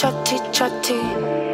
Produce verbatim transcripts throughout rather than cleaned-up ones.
chatty, chatty.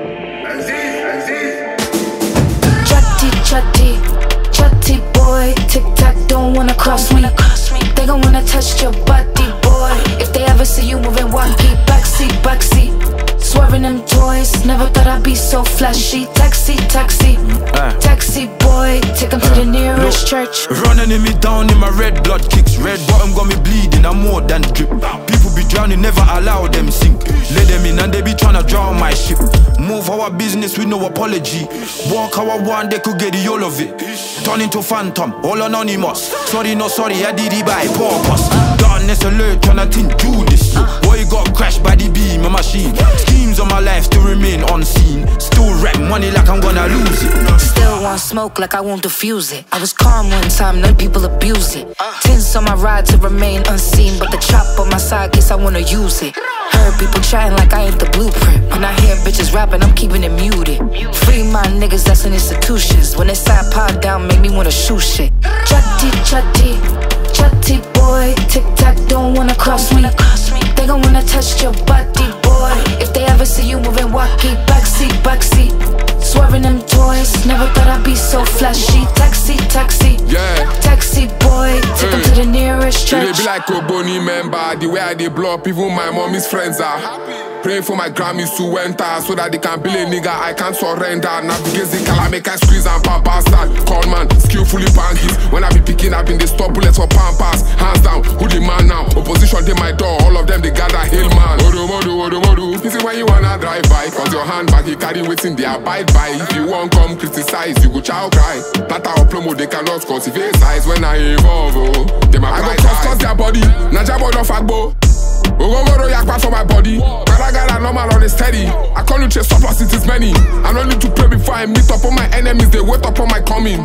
Chatty, chatty, chatty boy. Tic tac, don't wanna cross me. They gon' wanna touch your body, boy. If they ever see you moving wacky, backseat, backseat. Swerving them toys, never thought I'd be so flashy. Taxi, taxi, uh. taxi boy, take him uh. to the nearest Look, church. Running me down in my red blood kicks. Red bottom got me bleeding, I'm more than drip. People be drowning, never allow them sink. Let them in and they be tryna drown my ship. Move our business with no apology. Walk how I want, they could get the all of it. Turn into phantom, all anonymous. Sorry, no sorry, I did it by purpose. Darkness alert, tryna think do this. Boy got crashed by the beam, a machine. Schemes on my life to remain unseen. Still rap money like I'm gonna lose it. Still want smoke like I won't diffuse it. I was calm one time, none people abuse it. Tints on my ride to remain unseen, but the chop on my side, guess I wanna use it. Heard people chatting like I ain't the blueprint. When I hear bitches rapping, I'm keeping it muted. Free my niggas that's in institutions. When they side pod down, make me wanna shoot shit. Chatty, chatty, chatty boy. Tic tac, don't wanna cross me. They gon' wanna touch your body, boy. If they ever see you moving wacky, backseat, backseat. Swerving them toys, never thought I'd be so flashy. Taxi, taxi, yeah. Taxi boy, take him hey. to the nearest church. They be like a Bonnie member, the way I dey blow up, even my mommy's friends are. Praying for my Grammys to enter, so that they can be a nigga, I can't surrender. Navigate the color, make I squeeze and pop bastard. Call man, skillfully banging. When I be picking up in the stop bullets for pampas. Hands down, who the man now? Opposition they my door, all of them they gather hail man. Odo, odo, odo, odo. This is when you wanna drive by, cause your handbag you carry waiting, they abide by. If you won't come criticize, you go chow cry. That our promo, they cannot cultivate size. When I evolve, oh, they my I go cross cross their body, Najabo no fagbo. Ogogoro yakpa for my body. Garagara normal on the steady. I call you chase surplus, it is many. I don't need to pray before I meet up on my enemies. They wait up on my coming.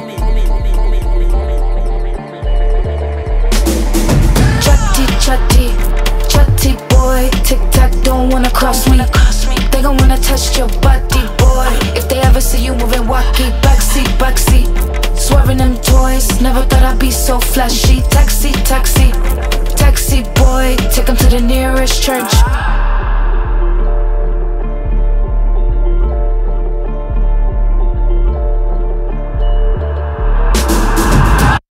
Chatty, chatty, chatty boy. Tic tac, don't wanna cross me. They gon' wanna touch your body, boy. If they ever see you moving wacky, backseat, backseat. Swerving them toys, never thought I'd be so flashy. Taxi, taxi, taxi boy, take him to the nearest church.